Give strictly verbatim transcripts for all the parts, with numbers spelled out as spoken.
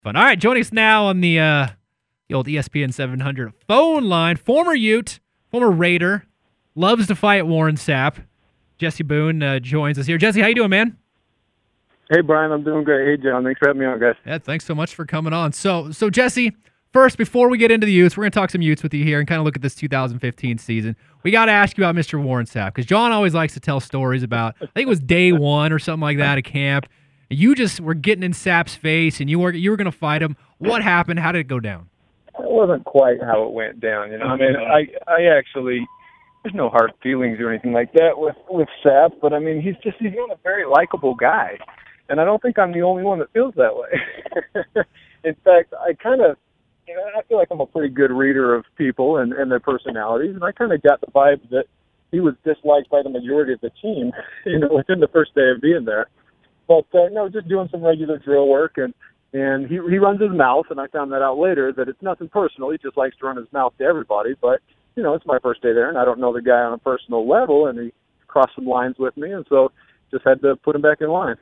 Fun. All right, joining us now on the uh, the old E S P N seven hundred phone line, former Ute, former Raider, loves to fight Warren Sapp. Jesse Boone uh, joins us here. Jesse, how you doing, man? Hey, Brian, I'm doing great. Hey, John, thanks for having me on, guys. Yeah, thanks so much for coming on. So, so Jesse, first, before we get into the Utes, we're going to talk some Utes with you here and kind of look at this two thousand fifteen season. We got to ask you about Mister Warren Sapp, because John always likes to tell stories about, I think it was day one or something like that at camp. You just were getting in Sapp's face, and you were you were going to fight him. What happened? How did it go down? It wasn't quite how it went down. You know, I mean, I I actually, there's no hard feelings or anything like that with with Sapp, but I mean, he's just he's not a very likable guy, and I don't think I'm the only one that feels that way. In fact, I kind of, you know, I feel like I'm a pretty good reader of people and, and their personalities, and I kind of got the vibe that he was disliked by the majority of the team, you know, within the first day of being there. But uh, no, just doing some regular drill work, and and he he runs his mouth, and I found that out later that it's nothing personal. He just likes to run his mouth to everybody. But you know, it's my first day there, and I don't know the guy on a personal level, and he crossed some lines with me, and so just had to put him back in line.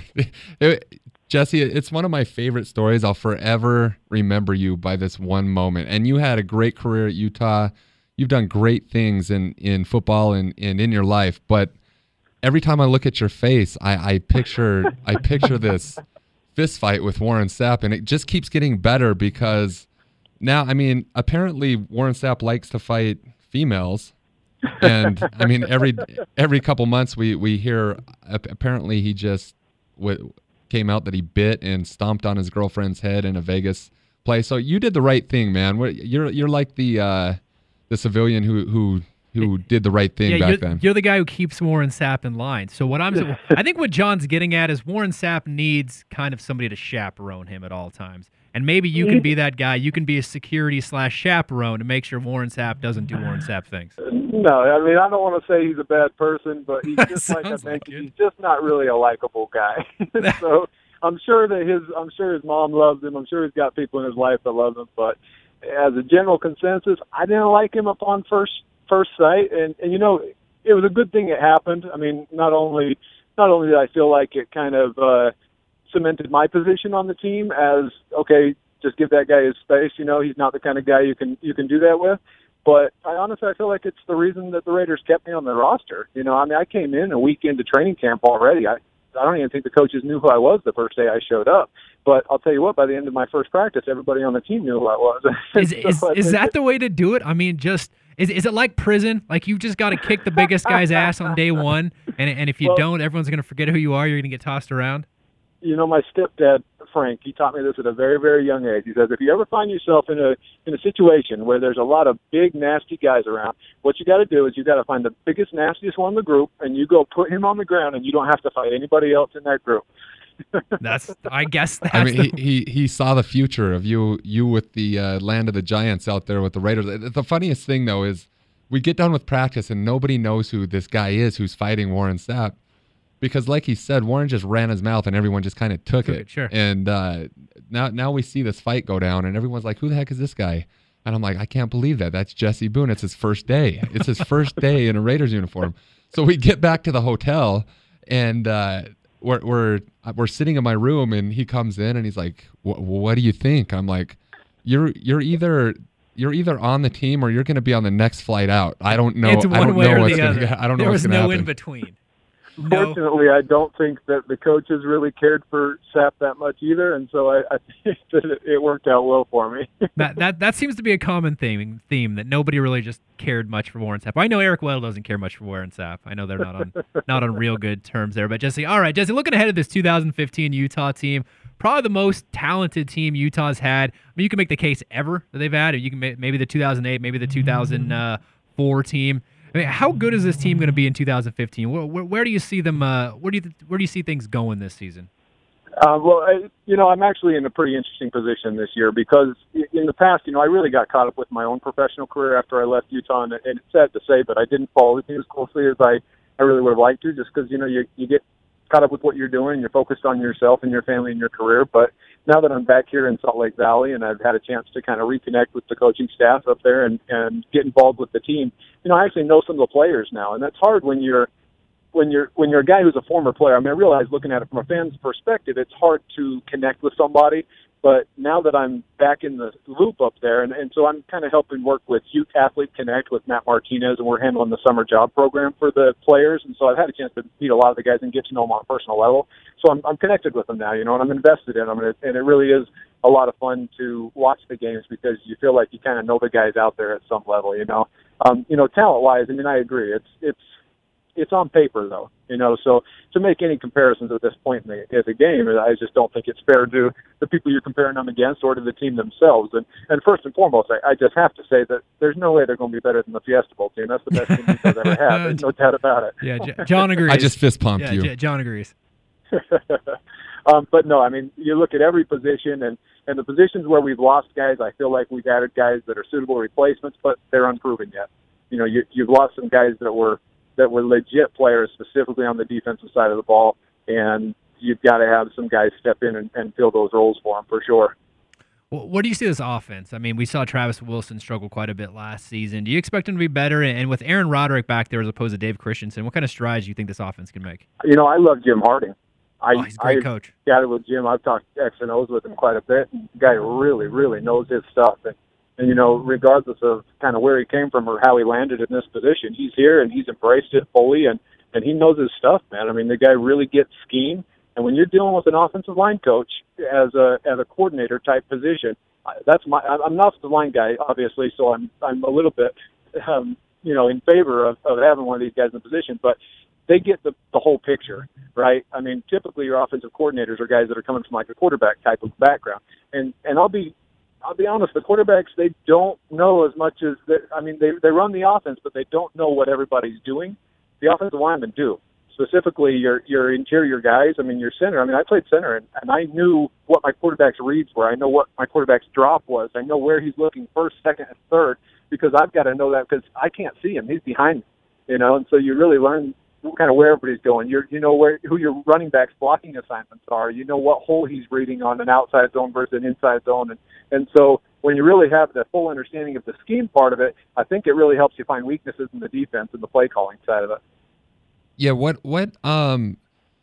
Jesse, it's one of my favorite stories. I'll forever remember you by this one moment. And you had a great career at Utah. You've done great things in, in football and, and in your life. But every time I look at your face, I, I picture I picture this fist fight with Warren Sapp, and it just keeps getting better because now, I mean, apparently Warren Sapp likes to fight females. And I mean, every every couple months we, we hear apparently he just w- came out that he bit and stomped on his girlfriend's head in a Vegas play. So you did the right thing, man. You're you're like the uh, the civilian who who who did the right thing yeah, back you're, then. You're the guy who keeps Warren Sapp in line. So what I'm, I think what John's getting at is Warren Sapp needs kind of somebody to chaperone him at all times. And maybe you can be that guy. You can be a security slash chaperone to make sure Warren Sapp doesn't do Warren Sapp things. No, I mean, I don't want to say he's a bad person, but he's just like I mentioned, like he's just not really a likable guy. So I'm sure that his, I'm sure his mom loves him. I'm sure he's got people in his life that love him. But as a general consensus, I didn't like him upon first first sight. And, and you know, it was a good thing it happened. I mean, not only not only did I feel like it kind of uh, cemented my position on the team as, okay, just give that guy his space. You know, he's not the kind of guy you can you can do that with. But I honestly, I feel like it's the reason that the Raiders kept me on the roster. You know, I mean, I came in a week into training camp already. I, I don't even think the coaches knew who I was the first day I showed up. But I'll tell you what, by the end of my first practice, everybody on the team knew who I was. Is, so is, is that the way to do it? I mean, just is is it like prison? Like you've just got to kick the biggest guy's ass on day one, and and if you well, don't, everyone's going to forget who you are. You're going to get tossed around. You know, my stepdad, Frank, he taught me this at a very, very young age. He says, if you ever find yourself in a in a situation where there's a lot of big, nasty guys around, what you got to do is you got to find the biggest, nastiest one in the group, and you go put him on the ground, and you don't have to fight anybody else in that group. That's, I guess. That's I mean, the... he, he he saw the future of you you with the uh, land of the giants out there with the Raiders. The funniest thing though is we get done with practice and nobody knows who this guy is who's fighting Warren Sapp. Because, like he said, Warren just ran his mouth and everyone just kind of took, took it. it. Sure. And uh, now, now we see this fight go down, and everyone's like, "Who the heck is this guy?" And I'm like, "I can't believe that. That's Jesse Boone. It's his first day. It's his first day in a Raiders uniform." So we get back to the hotel, and uh, we're we're we're sitting in my room, and he comes in, and he's like, "What do you think?" I'm like, "You're you're either." You're either on the team or you're going to be on the next flight out. I don't know. It's one I don't way know or what's the gonna, other. I don't know there what's was going to no happen. in between. No. Fortunately, I don't think that the coaches really cared for Sapp that much either, and so I, I think that it, it worked out well for me. that that that seems to be a common theme theme that nobody really just cared much for Warren Sapp. I know Eric Weddle doesn't care much for Warren Sapp. I know they're not on not on real good terms there. But Jesse, all right, Jesse, looking ahead at this two thousand fifteen Utah team, probably the most talented team Utah's had. I mean, you can make the case ever that they've had. Or you can make, maybe the two thousand eight, maybe the two thousand four team. I mean, how good is this team going to be in two thousand fifteen? Where, where, where do you see them? Uh, where do you where do you see things going this season? Uh, well, I, you know, I'm actually in a pretty interesting position this year because in the past, you know, I really got caught up with my own professional career after I left Utah, and, and it's sad to say, but I didn't follow the team as closely as I, I really would have liked to, just because you know you you get caught up with what you're doing, you're focused on yourself and your family and your career. But now that I'm back here in Salt Lake Valley and I've had a chance to kind of reconnect with the coaching staff up there and, and get involved with the team, you know, I actually know some of the players now, and that's hard when you're when you're when you're a guy who's a former player. I mean, I realize looking at it from a fan's perspective, it's hard to connect with somebody But now that I'm back in the loop up there, and, and so I'm kind of helping work with Youth Athlete Connect with Matt Martinez, and we're handling the summer job program for the players. And so I've had a chance to meet a lot of the guys and get to know them on a personal level. So I'm, I'm connected with them now, you know, and I'm invested in them. And it, and it really is a lot of fun to watch the games because you feel like you kind of know the guys out there at some level, you know. Um, you know, talent-wise, I mean, I agree. It's it's it's on paper, though, you know. So to make any comparisons at this point in the, in the game, I just don't think it's fair to the people you're comparing them against or to the team themselves. And and first and foremost, I, I just have to say that there's no way they're going to be better than the Fiesta Bowl team. That's the best team they've ever had. There's no doubt about it. Yeah, J- John agrees. I just fist pumped yeah, you. J- John agrees. um, but no, I mean, you look at every position, and, and the positions where we've lost guys, I feel like we've added guys that are suitable replacements, but they're unproven yet. You know, you, you've lost some guys that were that were legit players, specifically on the defensive side of the ball, and you've got to have some guys step in and, and fill those roles for them for sure. Well, what do you see this offense? I mean, we saw Travis Wilson struggle quite a bit last season. Do you expect him to be better? And with Aaron Roderick back there as opposed to Dave Christensen, what kind of strides do you think this offense can make? You know, I love Jim Harding. I, oh, he's a great I coach. Chatted with Jim. I've talked X and O's with him quite a bit. The guy really, really knows his stuff. And, and, you know, regardless of kind of where he came from or how he landed in this position, he's here and he's embraced it fully, and, and he knows his stuff, man. I mean, the guy really gets scheme. And when you're dealing with an offensive line coach as a as a coordinator type position, that's my. I'm not the line guy, obviously, so I'm I'm a little bit, um, you know, in favor of, of having one of these guys in the position. But they get the the whole picture, right? I mean, typically your offensive coordinators are guys that are coming from like a quarterback type of background, and and I'll be. I'll be honest, the quarterbacks, they don't know as much as, they, I mean, they they run the offense, but they don't know what everybody's doing. The offensive linemen do. Specifically, your your interior guys, I mean, your center. I mean, I played center, and, and I knew what my quarterback's reads were. I know what my quarterback's drop was. I know where he's looking first, second, and third, because I've got to know that because I can't see him. He's behind me, you know, and so you really learn kind of where everybody's going. You're, you know where who your running back's blocking assignments are. You know what hole he's reading on an outside zone versus an inside zone. And, and so when you really have the full understanding of the scheme part of it, I think it really helps you find weaknesses in the defense and the play calling side of it. Yeah, what what um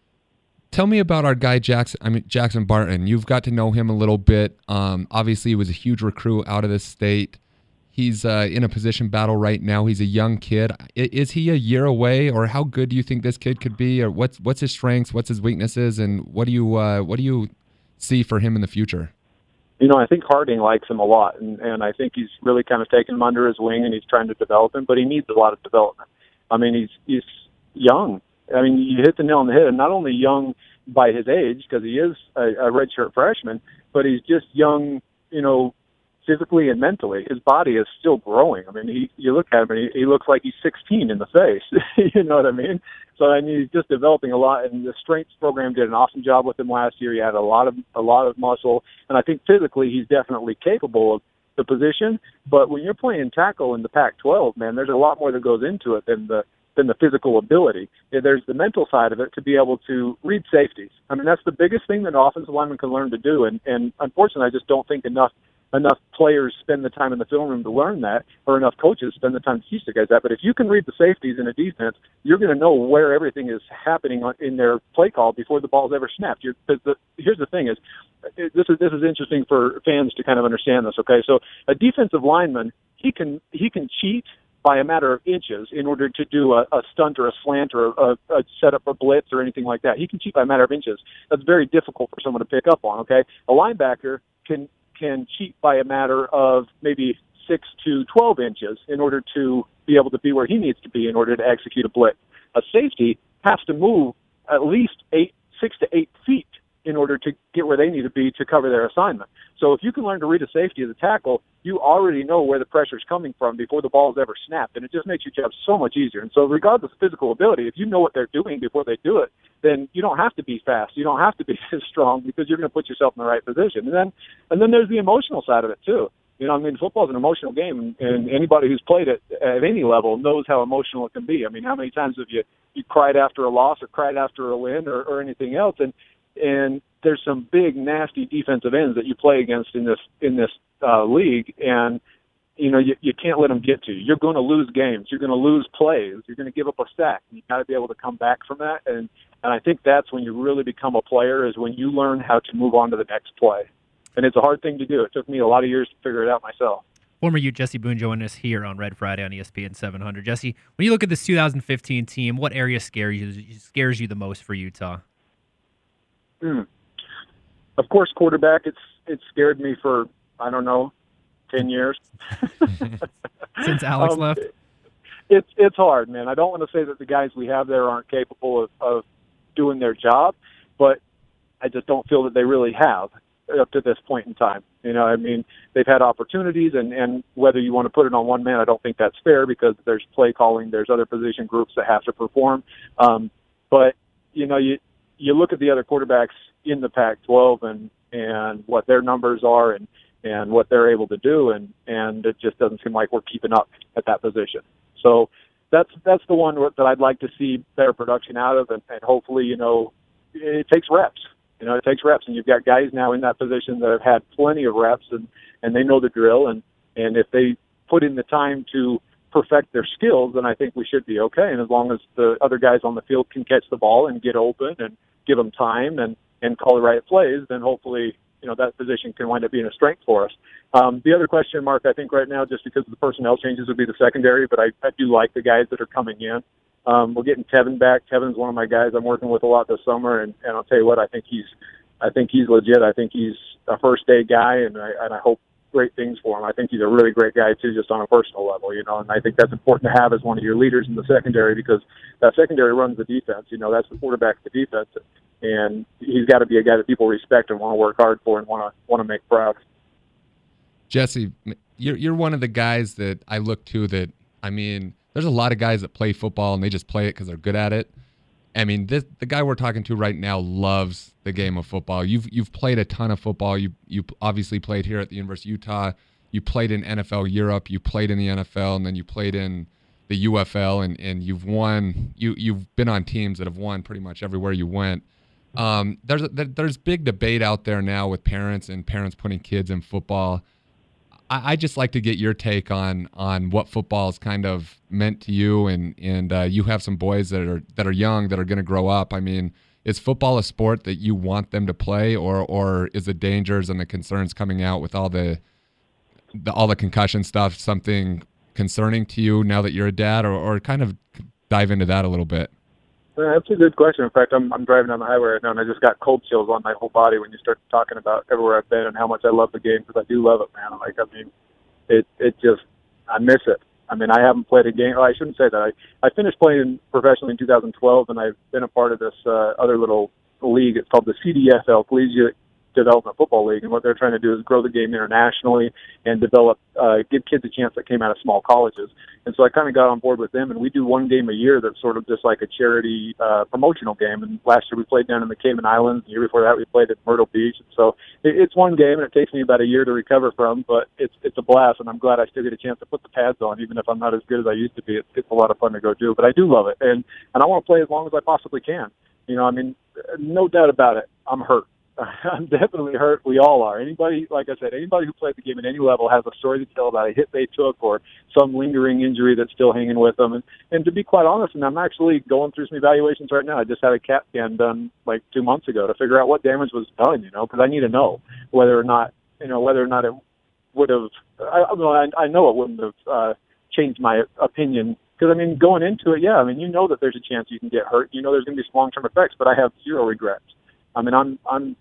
tell me about our guy Jackson I mean Jackson Barton. You've got to know him a little bit. Um obviously he was a huge recruit out of this state. He's uh, in a position battle right now. He's a young kid. I, is he a year away, or how good do you think this kid could be, or what's what's his strengths, what's his weaknesses, and what do you uh, what do you see for him in the future? You know, I think Harding likes him a lot, and, and I think he's really kind of taken him under his wing, and he's trying to develop him, but he needs a lot of development. I mean, he's he's young. I mean, you hit the nail on the head, and not only young by his age, because he is a, a redshirt freshman, but he's just young, you know, physically and mentally. His body is still growing. I mean, he, you look at him, and he, he looks like he's sixteen in the face. You know what I mean? So I mean, he's just developing a lot, and the strength program did an awesome job with him last year. He had a lot of a lot of muscle, and I think physically he's definitely capable of the position. But when you're playing tackle in the Pac twelve, man, there's a lot more that goes into it than the than the physical ability. There's the mental side of it to be able to read safeties. I mean, that's the biggest thing that an offensive lineman can learn to do, and and unfortunately, I just don't think enough. enough players spend the time in the film room to learn that, or enough coaches spend the time to teach the guys that. But if you can read the safeties in a defense, you're going to know where everything is happening in their play call before the ball's ever snapped. You're, the, the, here's the thing is, this is this is interesting for fans to kind of understand this, okay? So a defensive lineman, he can he can cheat by a matter of inches in order to do a, a stunt or a slant or a, a set up a blitz or anything like that. He can cheat by a matter of inches. That's very difficult for someone to pick up on, okay? A linebacker can can cheat by a matter of maybe six to twelve inches in order to be able to be where he needs to be in order to execute a blitz. A safety has to move at least eight, six to eight feet in order to get where they need to be to cover their assignment. So if you can learn to read a safety as a tackle, you already know where the pressure is coming from before the ball is ever snapped, and it just makes your job so much easier. And so regardless of physical ability, if you know what they're doing before they do it, then you don't have to be fast. You don't have to be as strong because you're going to put yourself in the right position. And then and then there's the emotional side of it too. You know, I mean, football is an emotional game, and anybody who's played it at any level knows how emotional it can be. I mean, how many times have you, you cried after a loss or cried after a win or, or anything else? And and there's some big, nasty defensive ends that you play against in this in this uh, league, and you know you, you can't let them get to you. You're going to lose games. You're going to lose plays. You're going to give up a sack. You got to be able to come back from that, and and I think that's when you really become a player, is when you learn how to move on to the next play. and it's a hard thing to do. It took me a lot of years to figure it out myself. Former Ute Jesse Boone joining us here on Red Friday on E S P N seven hundred. Jesse, when you look at this two thousand fifteen team, what area scares you scares you the most for Utah? Hmm. Of course, quarterback. It's it scared me for I don't know, ten years. Since Alex um, left. It's it's hard, man. I don't want to say that the guys we have there aren't capable of, of doing their job, but I just don't feel that they really have up to this point in time. You know, I mean, they've had opportunities, and, and whether you want to put it on one man, I don't think that's fair because there's play calling, there's other position groups that have to perform. Um, but, you know, you you look at the other quarterbacks in the Pac twelve and, and what their numbers are and, and what they're able to do, and, and it just doesn't seem like we're keeping up at that position. So that's that's the one that I'd like to see better production out of, and, and hopefully, you know, it takes reps. You know, it takes reps, and you've got guys now in that position that have had plenty of reps, and, and they know the drill, and, and if they put in the time to perfect their skills, then I think we should be okay. And as long as the other guys on the field can catch the ball and get open and give them time and, and call the right plays, then hopefully, you know, that position can wind up being a strength for us. Um, the other question mark, I think right now, just because of the personnel changes, would be the secondary, but I, I do like the guys that are coming in. Um, we're getting Tevin back. Tevin's one of my guys I'm working with a lot this summer, and, and I'll tell you what, I think he's, I think he's legit. I think he's a first day guy, and I, and I hope great things for him. I think he's a really great guy too, just on a personal level, you know, and I think that's important to have as one of your leaders in the secondary because that secondary runs the defense. You know, that's the quarterback of the defense, and he's got to be a guy that people respect and want to work hard for and want to want to make proud. Jesse, you're you're one of the guys that I look to that, I mean, there's a lot of guys that play football and they just play it because they're good at it. I mean, this, the guy we're talking to right now loves the game of football. You've you've played a ton of football. You you obviously played here at the University of Utah. You played in N F L Europe. You played in the N F L, and then you played in the U F L. And, and you've won. You you've been on teams that have won pretty much everywhere you went. Um, there's a, there's big debate out there now with parents and parents putting kids in football. I just like to get your take on on what football is kind of meant to you, and and uh, you have some boys that are that are young that are going to grow up. I mean, is football a sport that you want them to play, or or is the dangers and the concerns coming out with all the, the all the concussion stuff something concerning to you now that you're a dad, or or kind of dive into that a little bit? Yeah, that's a good question. In fact, I'm I'm driving down the highway right now, and I just got cold chills on my whole body when you start talking about everywhere I've been and how much I love the game, because I do love it, man. Like, I mean, it it just I miss it. I mean, I haven't played a game. Well, I shouldn't say that. I I finished playing professionally in two thousand twelve, and I've been a part of this uh, other little league. It's called the C D F L, Collegiate Development Football League, and what they're trying to do is grow the game internationally and develop, uh, give kids a chance that came out of small colleges. And so I kind of got on board with them, and we do one game a year that's sort of just like a charity uh, promotional game. And last year we played down in the Cayman Islands. The year before that we played at Myrtle Beach. And so it, it's one game, and it takes me about a year to recover from, but it's it's a blast, and I'm glad I still get a chance to put the pads on, even if I'm not as good as I used to be. It's, it's a lot of fun to go do, but I do love it, and and I want to play as long as I possibly can. You know, I mean, no doubt about it, I'm hurt. I'm definitely hurt. We all are. Anybody, like I said, anybody who played the game at any level has a story to tell about a hit they took or some lingering injury that's still hanging with them. And, and to be quite honest, and I'm actually going through some evaluations right now. I just had a CAT scan done like two months ago to figure out what damage was done, you know, because I need to know whether or not, you know, whether or not it would have, I, I, I know it wouldn't have uh, changed my opinion. Because, I mean, going into it, yeah, I mean, you know that there's a chance you can get hurt. You know there's going to be some long-term effects, but I have zero regrets. I mean, I'm I'm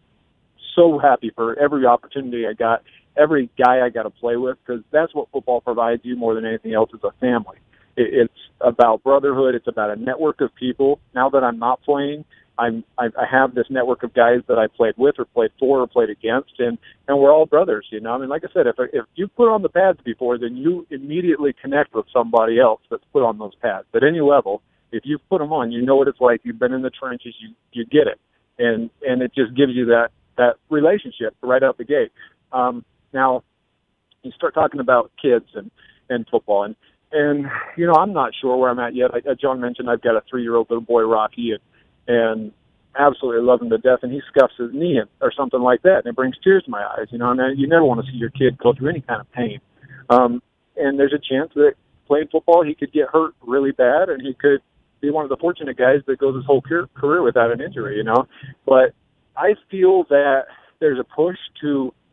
so happy for every opportunity I got, every guy I got to play with, because that's what football provides you more than anything else is a family. It, it's about brotherhood. It's about a network of people. Now that I'm not playing, I'm I, I have this network of guys that I played with or played for or played against, and, and we're all brothers, you know. I mean, like I said, if if you've put on the pads before, then you immediately connect with somebody else that's put on those pads. At any level, if you've put them on, you know what it's like. You've been in the trenches. You you get it, and and it just gives you that that relationship right out the gate. Um, now, you start talking about kids and, and football, and, and, you know, I'm not sure where I'm at yet. I, John mentioned I've got a three-year-old little boy, Rocky, and, and absolutely love him to death, and he scuffs his knee or something like that, and it brings tears to my eyes, you know, and you never want to see your kid go through any kind of pain. Um, and there's a chance that playing football, he could get hurt really bad, and he could be one of the fortunate guys that goes his whole career without an injury, you know. But I feel that there's a push to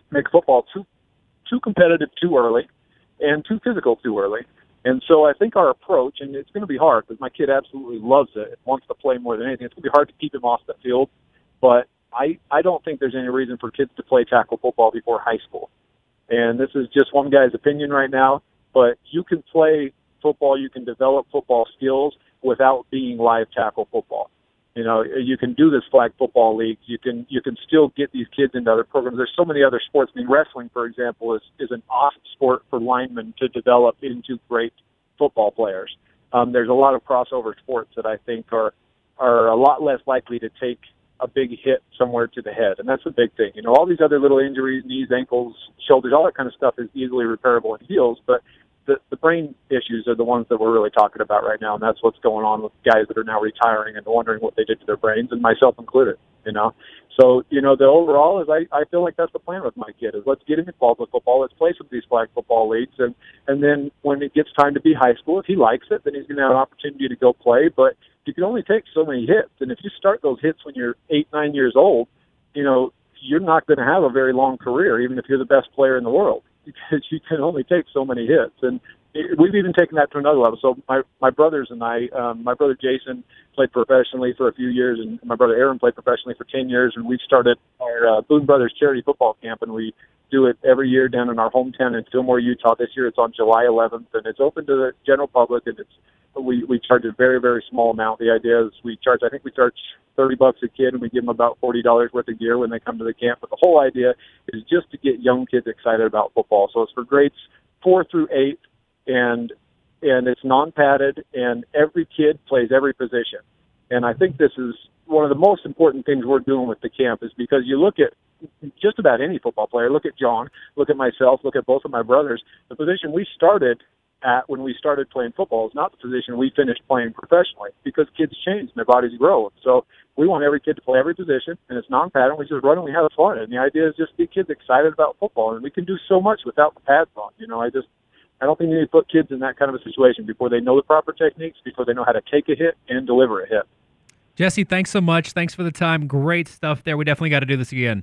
make football too too competitive too early and too physical too early. And so I think our approach, and it's going to be hard because my kid absolutely loves it, wants to play more than anything. It's going to be hard to keep him off the field, but I, I don't think there's any reason for kids to play tackle football before high school. And this is just one guy's opinion right now, but you can play football, you can develop football skills without being live tackle football. You know, you can do this flag football leagues. You can you can still get these kids into other programs. There's so many other sports. I mean, wrestling, for example, is, is an awesome sport for linemen to develop into great football players. Um, there's a lot of crossover sports that I think are are a lot less likely to take a big hit somewhere to the head, and that's a big thing. You know, all these other little injuries, knees, ankles, shoulders, all that kind of stuff is easily repairable and heals, but the, the brain issues are the ones that we're really talking about right now, and that's what's going on with guys that are now retiring and wondering what they did to their brains, and myself included, you know. So, you know, the overall is I, I feel like that's the plan with my kid is let's get him involved with football, let's play some of these flag football leagues, and, and then when it gets time to be high school, if he likes it, then he's going to have an opportunity to go play, but you can only take so many hits, and if you start those hits when you're eight, nine years old, you know, you're not going to have a very long career, even if you're the best player in the world, because you can only take so many hits. And it, we've even taken that to another level. So my, my brothers and I, um, my brother Jason played professionally for a few years, and my brother Aaron played professionally for ten years, and we've started our uh, Boone Brothers Charity Football Camp, and we do it every year down in our hometown in Fillmore, Utah. This year it's on July eleventh, and it's open to the general public, and it's we, we charge a very, very small amount. The idea is we charge, I think we charge thirty bucks a kid, and we give them about forty dollars worth of gear when they come to the camp. But the whole idea is just to get young kids excited about football. So it's for grades four through eight, and and it's non-padded, and every kid plays every position. And I think this is one of the most important things we're doing with the camp is because you look at just about any football player, look at John, look at myself, look at both of my brothers, the position we started at when we started playing football is not the position we finished playing professionally because kids change and their bodies grow. So we want every kid to play every position, and it's non-padded. We just run and we have fun. And the idea is just to get kids excited about football, and we can do so much without the pads on. You know, I just I don't think you need to put kids in that kind of a situation before they know the proper techniques, before they know how to take a hit and deliver a hit. Jesse, thanks so much. Thanks for the time. Great stuff there. We definitely got to do this again.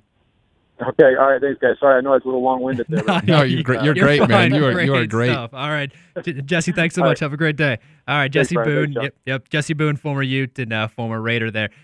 Okay, all right, thanks, guys. Sorry, I know I was a little long-winded there. no, no, you're great. You're, you're great, fine. man. You are great you are great. Stuff. All right, J- Jesse, thanks so all much. right. Have a great day. All right, Thanks, Jesse Brian. Boone. Thanks, Yep, yep. Jesse Boone, former Ute and uh, former Raider there.